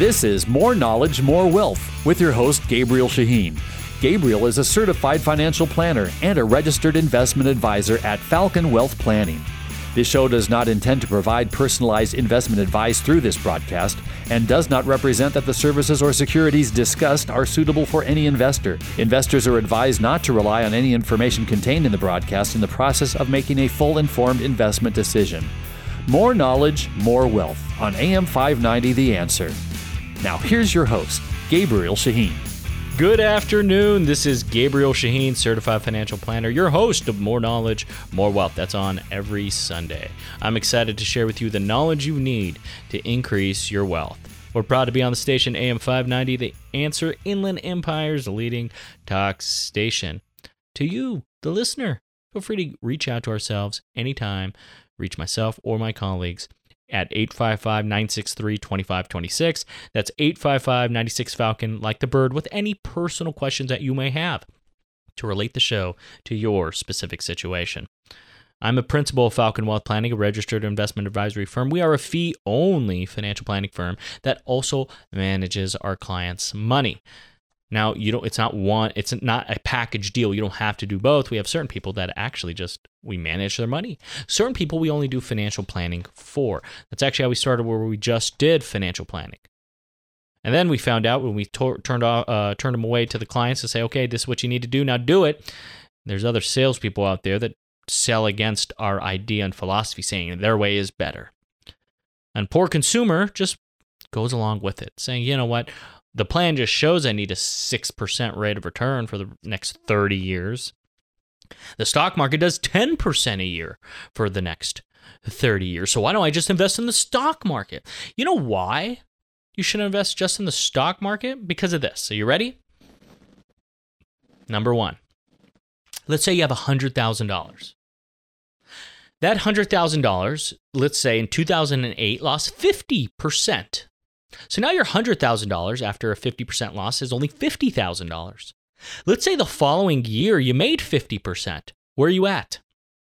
This is More Knowledge, More Wealth with your host, Gabriel Shaheen. Gabriel is a certified financial planner and a registered investment advisor at Falcon Wealth Planning. This show does not intend to provide personalized investment advice through this broadcast and does not represent that the services or securities discussed are suitable for any investor. Investors are advised not to rely on any information contained in the broadcast in the process of making a full informed investment decision. More knowledge, more wealth on AM 590 The Answer. Now here's your host, Gabriel Shaheen. Good afternoon. This is Gabriel Shaheen, certified financial planner, your host of More Knowledge, More Wealth. That's on every Sunday. I'm excited to share with you the knowledge you need to increase your wealth. We're proud to be on the station AM 590, The Answer, Inland Empire's leading talk station. To you, the listener, feel free to reach out to ourselves anytime. Reach myself or my colleagues at 855-963-2526. That's 855-96-FALCON, like the bird, with any personal questions that you may have to relate the show to your specific situation. I'm a principal of Falcon Wealth Planning, a registered investment advisory firm. We are a fee-only financial planning firm that also manages our clients' money. Now, it's not a package deal. You don't have to do both. We have certain people that actually we manage their money. Certain people we only do financial planning for. That's actually how we started, where we just did financial planning. And then we found out when we turned them away to the clients to say, okay, this is what you need to do, now do it. There's other salespeople out there that sell against our idea and philosophy, saying their way is better. And poor consumer just goes along with it, saying, you know what? The plan just shows I need a 6% rate of return for the next 30 years. The stock market does 10% a year for the next 30 years. So why don't I just invest in the stock market? You know why you should invest just in the stock market? Because of this. Are you ready? Number one, let's say you have $100,000. That $100,000, let's say in 2008, lost 50%. So now your $100,000 after a 50% loss is only $50,000. Let's say the following year you made 50%. Where are you at?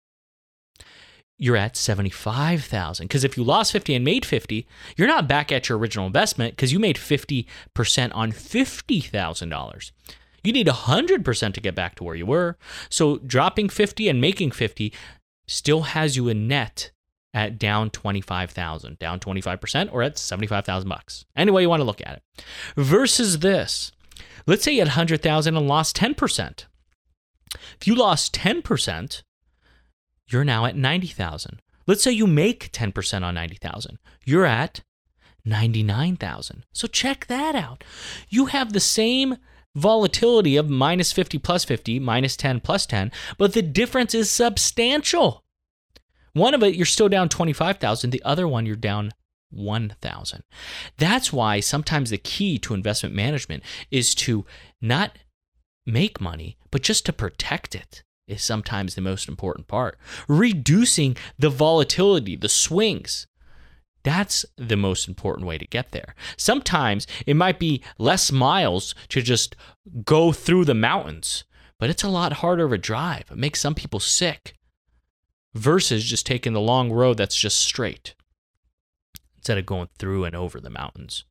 You're at $75,000. Because if you lost 50 and made 50, you're not back at your original investment because you made 50% on $50,000. You need 100% to get back to where you were. So dropping 50 and making 50 still has you a net at down 25,000, down 25%, or at 75,000 bucks. Any way you want to look at it. Versus this, let's say you had 100,000 and lost 10%. If you lost 10%, you're now at 90,000. Let's say you make 10% on 90,000. You're at 99,000. So check that out. You have the same volatility of minus 50 plus 50, minus 10 plus 10, but the difference is substantial. One of it, you're still down 25,000. The other one, you're down 1,000. That's why sometimes the key to investment management is to not make money, but just to protect it is sometimes the most important part. Reducing the volatility, the swings. That's the most important way to get there. Sometimes it might be less miles to just go through the mountains, but it's a lot harder of a drive. It makes some people sick. Versus just taking the long road that's just straight instead of going through and over the mountains.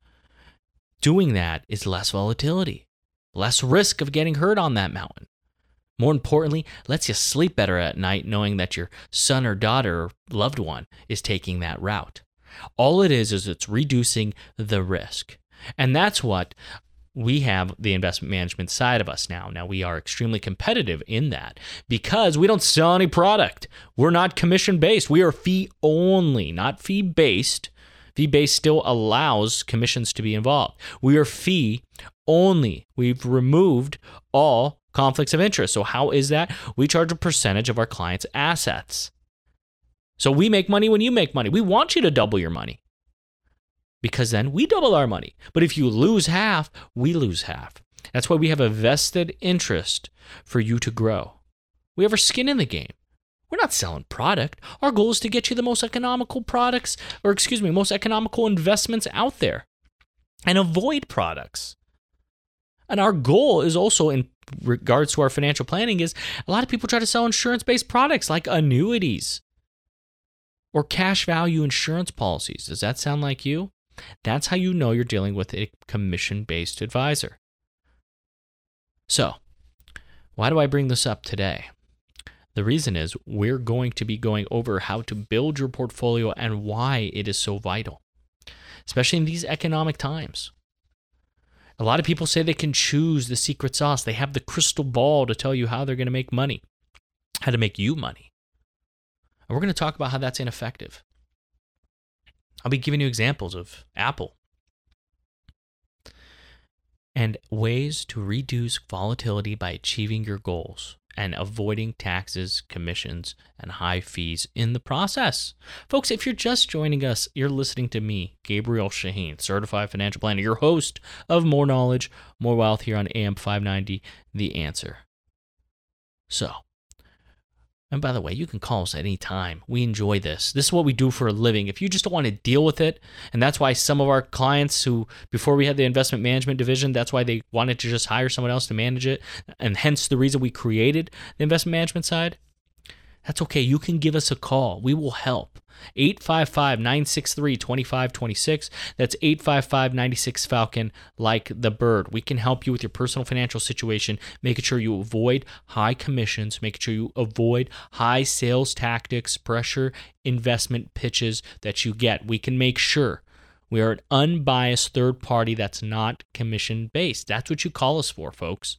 Doing that is less volatility, less risk of getting hurt on that mountain. More importantly, lets you sleep better at night knowing that your son or daughter or loved one is taking that route. All it is it's reducing the risk. And that's what we have the investment management side of us now. Now, we are extremely competitive in that because we don't sell any product. We're not commission-based. We are fee-only, not fee-based. Fee-based still allows commissions to be involved. We are fee-only. We've removed all conflicts of interest. So how is that? We charge a percentage of our clients' assets. So we make money when you make money. We want you to double your money, because then we double our money. But if you lose half, we lose half. That's why we have a vested interest for you to grow. We have our skin in the game. We're not selling product. Our goal is to get you the most economical most economical investments out there and avoid products. And our goal is also, in regards to our financial planning, is a lot of people try to sell insurance-based products like annuities or cash value insurance policies. Does that sound like you? That's how you know you're dealing with a commission-based advisor. So, why do I bring this up today? The reason is we're going to be going over how to build your portfolio and why it is so vital, especially in these economic times. A lot of people say they can choose the secret sauce. They have the crystal ball to tell you how they're going to make money, how to make you money. And we're going to talk about how that's ineffective. I'll be giving you examples of Apple and ways to reduce volatility by achieving your goals and avoiding taxes, commissions, and high fees in the process. Folks, if you're just joining us, you're listening to me, Gabriel Shaheen, Certified Financial Planner, your host of More Knowledge, More Wealth here on AM 590, The Answer. So, and by the way, you can call us at any time. We enjoy this. This is what we do for a living. If you just don't want to deal with it, and that's why some of our clients who, before we had the investment management division, that's why they wanted to just hire someone else to manage it, and hence the reason we created the investment management side, that's okay. You can give us a call. We will help. 855-963-2526. That's 855-96-FALCON, like the bird. We can help you with your personal financial situation, making sure you avoid high commissions, making sure you avoid high sales tactics, pressure, investment pitches that you get. We can make sure we are an unbiased third party that's not commission-based. That's what you call us for, folks.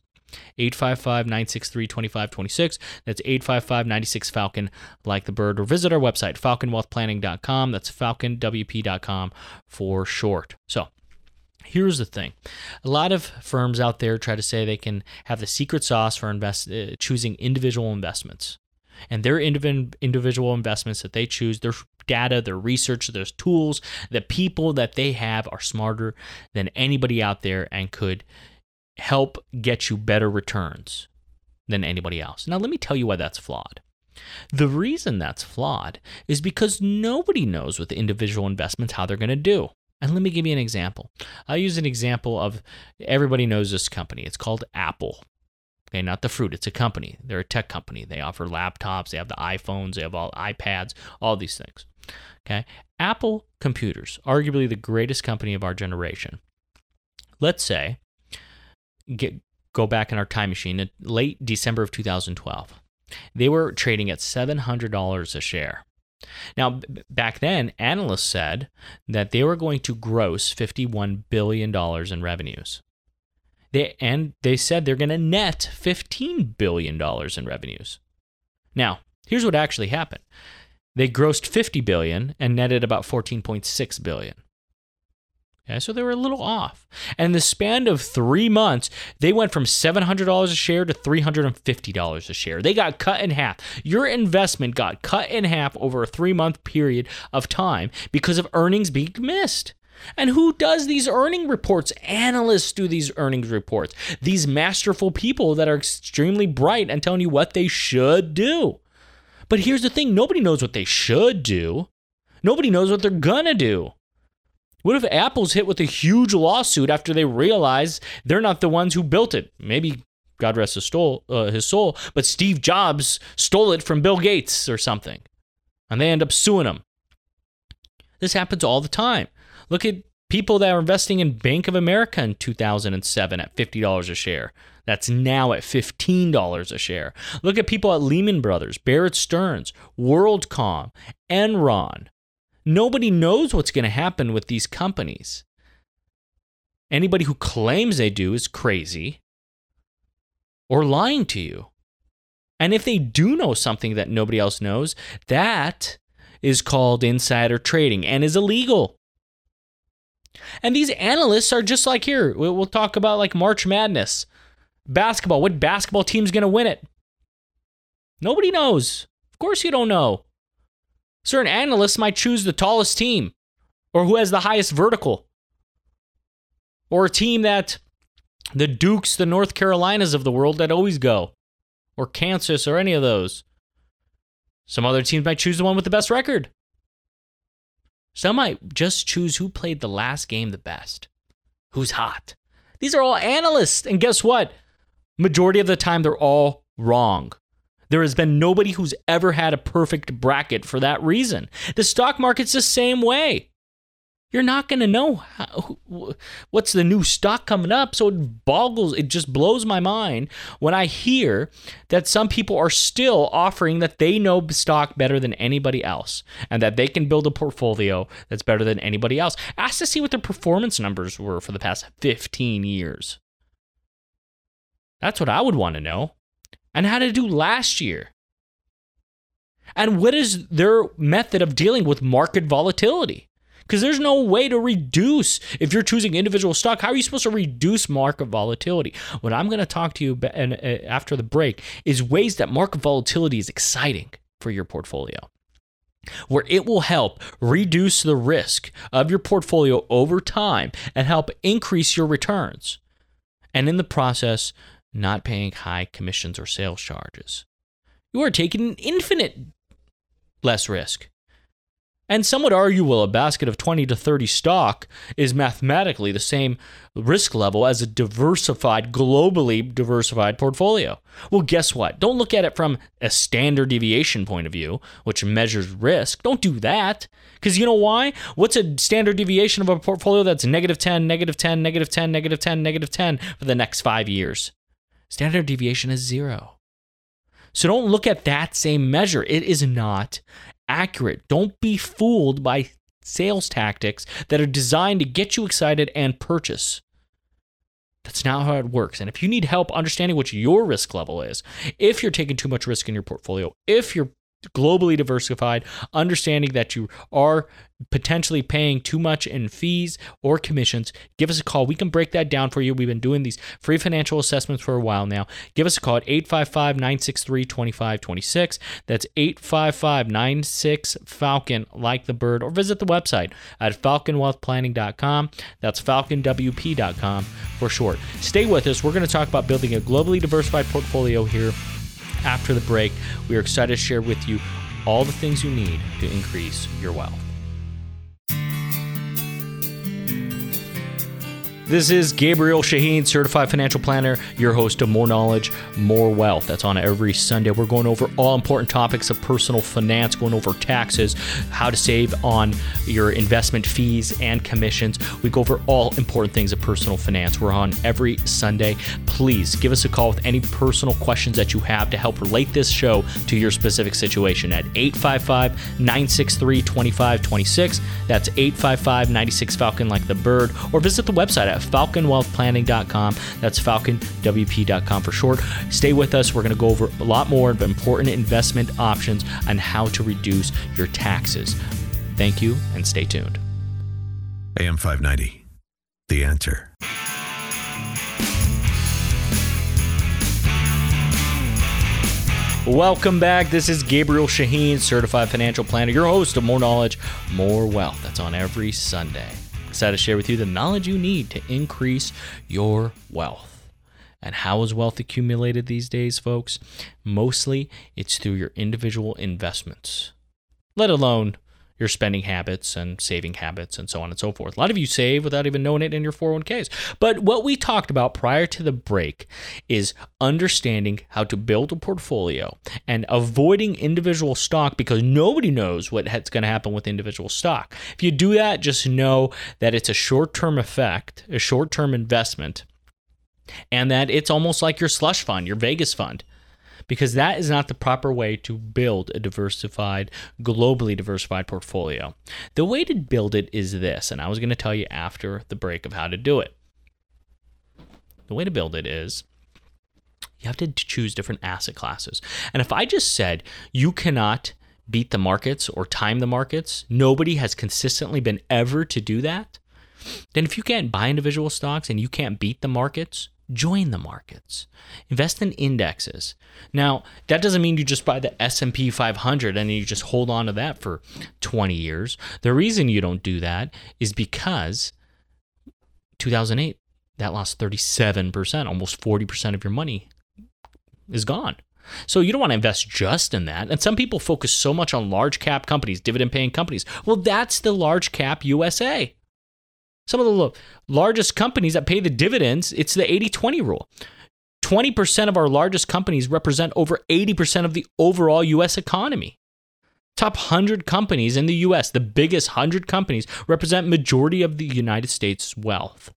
855-963-2526. That's 855-96-FALCON, like the bird, or visit our website, falconwealthplanning.com. That's falconwp.com for short. So here's the thing. A lot of firms out there try to say they can have the secret sauce for choosing individual investments. And their individual investments that they choose, their data, their research, their tools, the people that they have are smarter than anybody out there and could help get you better returns than anybody else. Now, let me tell you why that's flawed. The reason that's flawed is because nobody knows with individual investments how they're going to do. And let me give you an example. I'll use an example of, everybody knows this company. It's called Apple. Okay, not the fruit. It's a company. They're a tech company. They offer laptops. They have the iPhones. They have all iPads, all these things. Okay, Apple Computers, arguably the greatest company of our generation. Let's say, go back in our time machine, in late December of 2012. They were trading at $700 a share. Now, back then, analysts said that they were going to gross $51 billion in revenues. They said they're going to net $15 billion in revenues. Now, here's what actually happened. They grossed $50 billion and netted about $14.6 billion. Okay, so they were a little off. And in the span of 3 months, they went from $700 a share to $350 a share. They got cut in half. Your investment got cut in half over a 3-month period of time because of earnings being missed. And who does these earning reports? Analysts do these earnings reports. These masterful people that are extremely bright and telling you what they should do. But here's the thing. Nobody knows what they should do. Nobody knows what they're going to do. What if Apple's hit with a huge lawsuit after they realize they're not the ones who built it? Maybe, God rest his soul, but Steve Jobs stole it from Bill Gates or something. And they end up suing him. This happens all the time. Look at people that are investing in Bank of America in 2007 at $50 a share. That's now at $15 a share. Look at people at Lehman Brothers, Bear Stearns, WorldCom, Enron. Nobody knows what's going to happen with these companies. Anybody who claims they do is crazy or lying to you. And if they do know something that nobody else knows, that is called insider trading and is illegal. And these analysts are just like here. We'll talk about like March Madness. Basketball. What basketball team's going to win it? Nobody knows. Of course you don't know. Certain analysts might choose the tallest team or who has the highest vertical or a team that the Dukes, the North Carolinas of the world that always go, or Kansas or any of those. Some other teams might choose the one with the best record. Some might just choose who played the last game the best, who's hot. These are all analysts, and guess what? Majority of the time, they're all wrong. There has been nobody who's ever had a perfect bracket for that reason. The stock market's the same way. You're not going to know what's the new stock coming up. So it just blows my mind when I hear that some people are still offering that they know stock better than anybody else and that they can build a portfolio that's better than anybody else. Ask to see what their performance numbers were for the past 15 years. That's what I would want to know. And how to do last year. And what is their method of dealing with market volatility? Because there's no way to reduce, if you're choosing individual stock, how are you supposed to reduce market volatility? What I'm going to talk to you after the break is ways that market volatility is exciting for your portfolio, where it will help reduce the risk of your portfolio over time and help increase your returns. And in the process, not paying high commissions or sales charges. You are taking infinite less risk. And some would argue, well, a basket of 20 to 30 stock is mathematically the same risk level as a diversified, globally diversified portfolio. Well, guess what? Don't look at it from a standard deviation point of view, which measures risk. Don't do that. Because you know why? What's a standard deviation of a portfolio that's negative 10, negative 10, negative 10, negative 10, negative 10 for the next 5 years? Standard deviation is 0. So don't look at that same measure. It is not accurate. Don't be fooled by sales tactics that are designed to get you excited and purchase. That's not how it works. And if you need help understanding what your risk level is, if you're taking too much risk in your portfolio, if you're globally diversified, understanding that you are potentially paying too much in fees or commissions, give us a call. We can break that down for you. We've been doing these free financial assessments for a while now. Give us a call at 855-963-2526. That's 855-96-FALCON, like the bird, or visit the website at falconwealthplanning.com. That's falconwp.com for short. Stay with us. We're going to talk about building a globally diversified portfolio here. After the break, we are excited to share with you all the things you need to increase your wealth. This is Gabriel Shaheen, Certified Financial Planner, your host of More Knowledge, More Wealth. That's on every Sunday. We're going over all important topics of personal finance, going over taxes, how to save on your investment fees and commissions. We go over all important things of personal finance. We're on every Sunday. Please give us a call with any personal questions that you have to help relate this show to your specific situation at 855-963-2526. That's 855-96-FALCON, like the bird, or visit the website at falconwealthplanning.com. That's falconwp.com for short. Stay with us. We're going to go over a lot more of important investment options on how to reduce your taxes. Thank you, and stay tuned. AM 590, The Answer. Welcome back. This is Gabriel Shaheen, Certified Financial Planner, your host of More Knowledge, More Wealth. That's on every Sunday. Excited to share with you the knowledge you need to increase your wealth. And how is wealth accumulated these days, folks? Mostly, it's through your individual investments, let alone your spending habits and saving habits and so on and so forth. A lot of you save without even knowing it in your 401ks. But what we talked about prior to the break is understanding how to build a portfolio and avoiding individual stock, because nobody knows what's going to happen with individual stock. If you do that, just know that it's a short-term effect, a short-term investment, and that it's almost like your slush fund, your Vegas fund. Because that is not the proper way to build a diversified, globally diversified portfolio. The way to build it is this, and I was going to tell you after the break of how to do it. The way to build it is you have to choose different asset classes. And if I just said you cannot beat the markets or time the markets, nobody has consistently been ever to do that, then if you can't buy individual stocks and you can't beat the markets, join the markets. Invest in indexes. Now, that doesn't mean you just buy the S&P 500 and you just hold on to that for 20 years. The reason you don't do that is because 2008, that lost 37%, almost 40% of your money is gone. So you don't want to invest just in that. And some people focus so much on large cap companies, dividend paying companies. Well, that's the large cap USA. Some of the largest companies that pay the dividends, it's the 80-20 rule. 20% of our largest companies represent over 80% of the overall U.S. economy. Top 100 companies in the US, the biggest 100 companies, represent majority of the United States' wealth.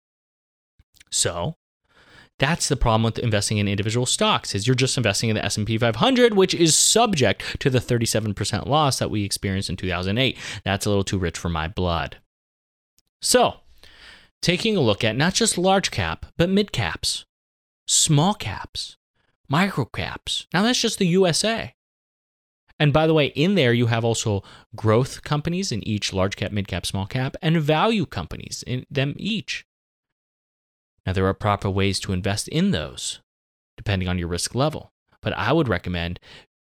So that's the problem with investing in individual stocks, is you're just investing in the S&P 500, which is subject to the 37% loss that we experienced in 2008. That's a little too rich for my blood. So, taking a look at not just large cap, but mid caps, small caps, micro caps. Now that's just the USA. And by the way, in there you have also growth companies in each large cap, mid cap, small cap, and value companies in them each. Now there are proper ways to invest in those, depending on your risk level. But I would recommend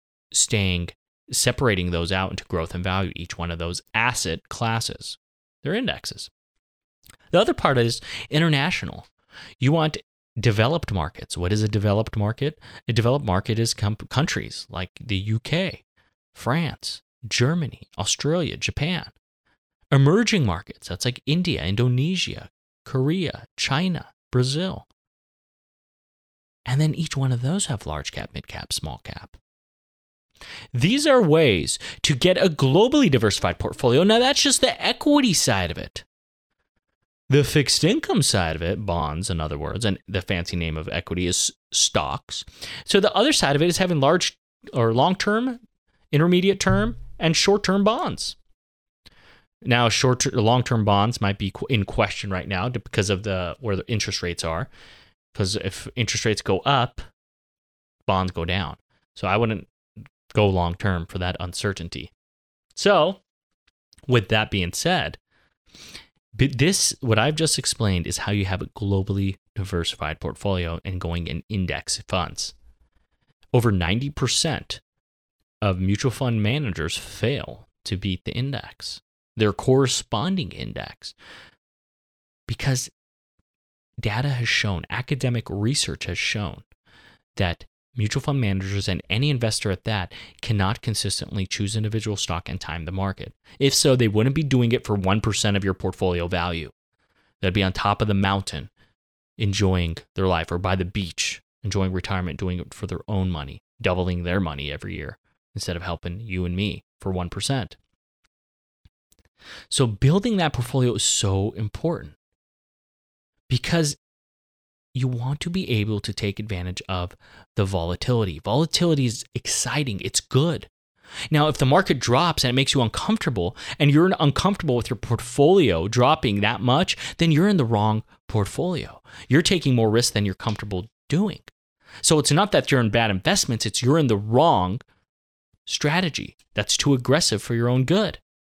separating those out into growth and value, each one of those asset classes. They're indexes. The other part is international. You want developed markets. What is a developed market? A developed market is countries like the UK, France, Germany, Australia, Japan. Emerging markets, that's like India, Indonesia, Korea, China, Brazil. And then each one of those have large cap, mid cap, small cap. These are ways to get a globally diversified portfolio. Now that's just the equity side of it. The fixed income side of it, bonds in other words, and the fancy name of equity is stocks. So the other side of it is having large or long-term, intermediate term, and short-term bonds. Now, long-term bonds might be in question right now because of where the interest rates are. Because if interest rates go up, bonds go down. So I wouldn't go long-term for that uncertainty. So, with that being said, what I've just explained is how you have a globally diversified portfolio and going in index funds. Over 90% of mutual fund managers fail to beat the index, their corresponding index, because data has shown, academic research has shown that mutual fund managers and any investor at that cannot consistently choose individual stock and time the market. If so, they wouldn't be doing it for 1% of your portfolio value. They'd be on top of the mountain, enjoying their life, or by the beach, enjoying retirement, doing it for their own money, doubling their money every year instead of helping you and me for 1%. So building that portfolio is so important because you want to be able to take advantage of the volatility. Volatility is exciting. It's good. Now, if the market drops and it makes you uncomfortable and you're uncomfortable with your portfolio dropping that much, then you're in the wrong portfolio. You're taking more risk than you're comfortable doing. So it's not that you're in bad investments, it's you're in the wrong strategy that's too aggressive for your own good.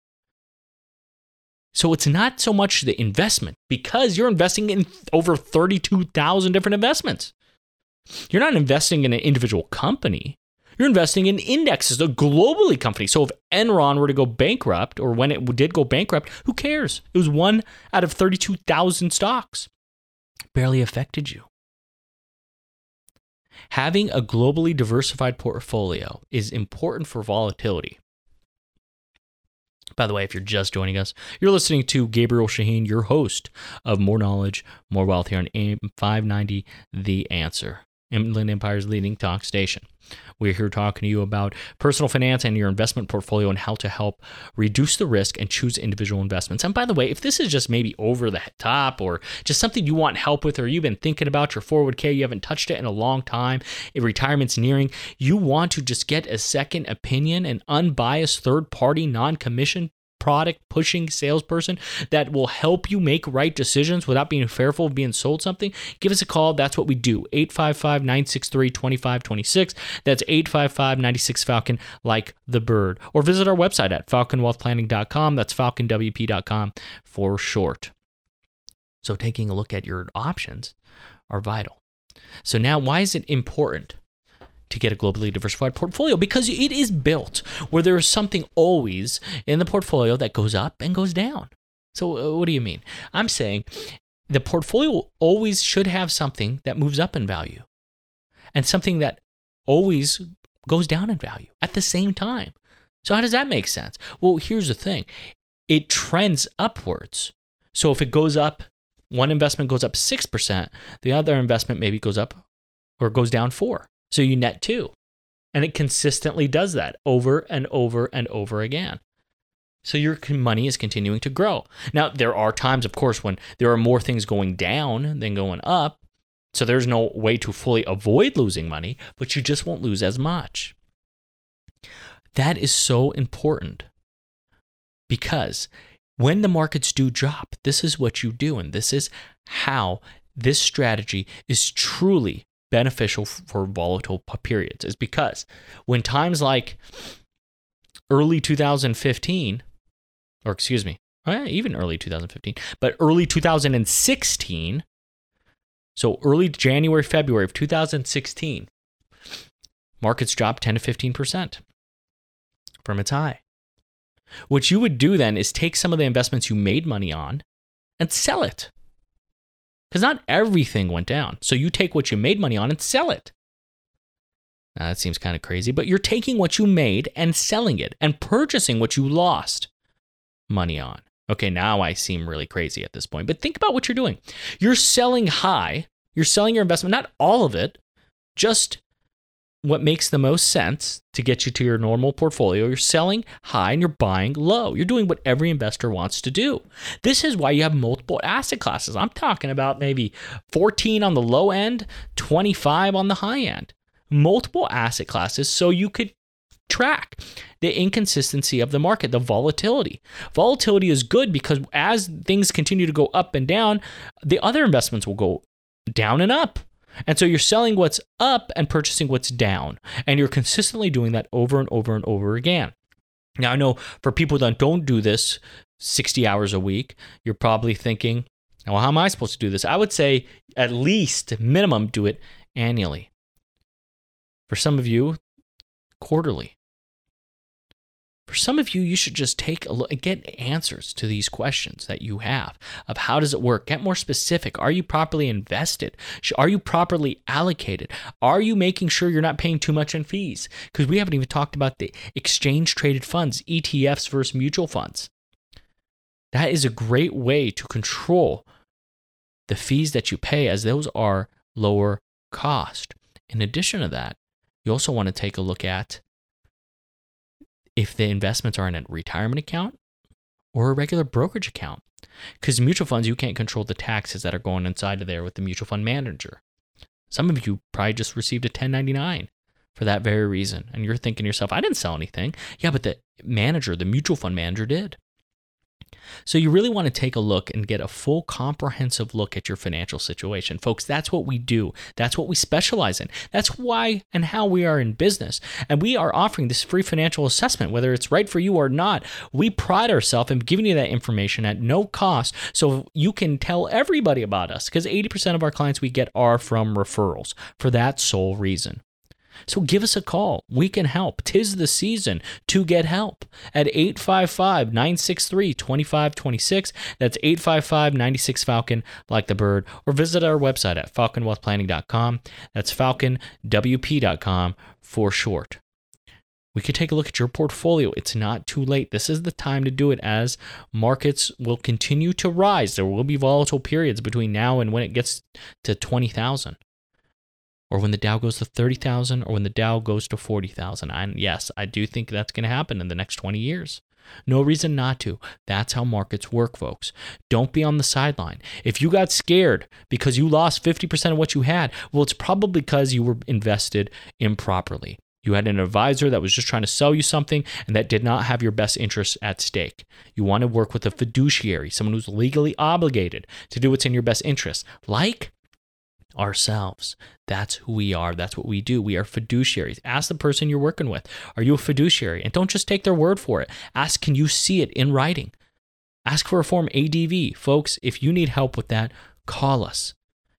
So it's not so much the investment because you're investing in over 32,000 different investments. You're not investing in an individual company. You're investing in indexes, a globally company. So if Enron were to go bankrupt, or when it did go bankrupt, who cares? It was one out of 32,000 stocks. Barely affected you. Having a globally diversified portfolio is important for volatility. By the way, if you're just joining us, you're listening to Gabriel Shaheen, your host of More Knowledge, More Wealth here on AM 590, The Answer, Inland Empire's leading talk station. We're here talking to you about personal finance and your investment portfolio and how to help reduce the risk and choose individual investments. And by the way, if this is just maybe over the top or just something you want help with, or you've been thinking about your 401k, you haven't touched it in a long time, if retirement's nearing, you want to just get a second opinion, an unbiased third-party, non-commissioned product pushing salesperson that will help you make right decisions without being fearful of being sold something, give us a call. That's what we do. 855-963-2526. That's 855-96-FALCON, like the bird. Or visit our website at falconwealthplanning.com. That's falconwp.com for short. So taking a look at your options are vital. So now, why is it important to get a globally diversified portfolio? Because it is built where there is something always in the portfolio that goes up and goes down. So what do you mean? I'm saying the portfolio always should have something that moves up in value and something that always goes down in value at the same time. So how does that make sense? Well, here's the thing. It trends upwards. So if it goes up, one investment goes up 6%, the other investment maybe goes up or goes down 4%. So you net 2. And it consistently does that over and over and over again. So your money is continuing to grow. Now, there are times, of course, when there are more things going down than going up. So there's no way to fully avoid losing money, but you just won't lose as much. That is so important because when the markets do drop, this is what you do. And this is how this strategy is truly beneficial for volatile periods, is because when times like early 2015, or excuse me, even early 2015, but early 2016, so early January, February of 2016, markets dropped 10 to 15% from its high. What you would do then is take some of the investments you made money on and sell it. Because not everything went down. So you take what you made money on and sell it. Now that seems kind of crazy, but you're taking what you made and selling it and purchasing what you lost money on. Okay, now I seem really crazy at this point, but think about what you're doing. You're selling high. You're selling your investment, not all of it, just what makes the most sense to get you to your normal portfolio. You're selling high and you're buying low. You're doing what every investor wants to do. This is why you have multiple asset classes. I'm talking about maybe 14 on the low end, 25 on the high end. Multiple asset classes so you could track the inconsistency of the market, the volatility. Volatility is good because as things continue to go up and down, the other investments will go down and up. And so you're selling what's up and purchasing what's down. And you're consistently doing that over and over and over again. Now, I know for people that don't do this 60 hours a week, you're probably thinking, well, how am I supposed to do this? I would say at least minimum do it annually. For some of you, quarterly. For some of you, you should just take a look and get answers to these questions that you have of how does it work? Get more specific. Are you properly invested? Are you properly allocated? Are you making sure you're not paying too much in fees? Because we haven't even talked about the exchange traded funds, ETFs versus mutual funds. That is a great way to control the fees that you pay, as those are lower cost. In addition to that, you also want to take a look at if the investments are in a retirement account or a regular brokerage account. Because mutual funds, you can't control the taxes that are going inside of there with the mutual fund manager. Some of you probably just received a 1099 for that very reason. And you're thinking to yourself, I didn't sell anything. Yeah, but the manager, the mutual fund manager did. So you really want to take a look and get a full comprehensive look at your financial situation. Folks, that's what we do. That's what we specialize in. That's why and how we are in business. And we are offering this free financial assessment, whether it's right for you or not. We pride ourselves in giving you that information at no cost so you can tell everybody about us, because 80% of our clients we get are from referrals for that sole reason. So give us a call. We can help. 'Tis the season to get help at 855-963-2526. That's 855-96-FALCON, like the bird, or visit our website at falconwealthplanning.com. That's falconwp.com for short. We could take a look at your portfolio. It's not too late. This is the time to do it, as markets will continue to rise. There will be volatile periods between now and when it gets to 20,000. Or when the Dow goes to 30,000, or when the Dow goes to 40,000. And yes, I do think that's going to happen in the next 20 years. No reason not to. That's how markets work, folks. Don't be on the sideline. If you got scared because you lost 50% of what you had, well, it's probably because you were invested improperly. You had an advisor that was just trying to sell you something and that did not have your best interests at stake. You want to work with a fiduciary, someone who's legally obligated to do what's in your best interest, like ourselves. That's who we are. That's what we do. We are fiduciaries. Ask the person you're working with, are you a fiduciary? And don't just take their word for it. Ask, can you see it in writing? Ask for a form ADV. Folks, if you need help with that, call us.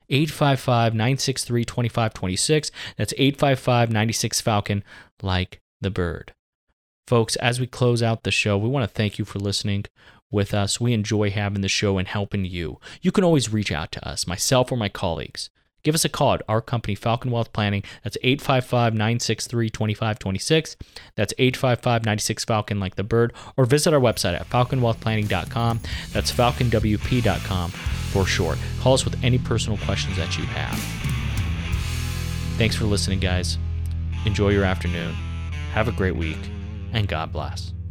855-963-2526. That's 855-96-FALCON, like the bird. Folks, as we close out the show, we want to thank you for listening with us. We enjoy having the show and helping you. You can always reach out to us, myself or my colleagues. Give us a call at our company, Falcon Wealth Planning. That's 855-963-2526. That's 855-96-FALCON, like the bird. Or visit our website at falconwealthplanning.com. That's falconwp.com for short. Call us with any personal questions that you have. Thanks for listening, guys. Enjoy your afternoon. Have a great week, and God bless.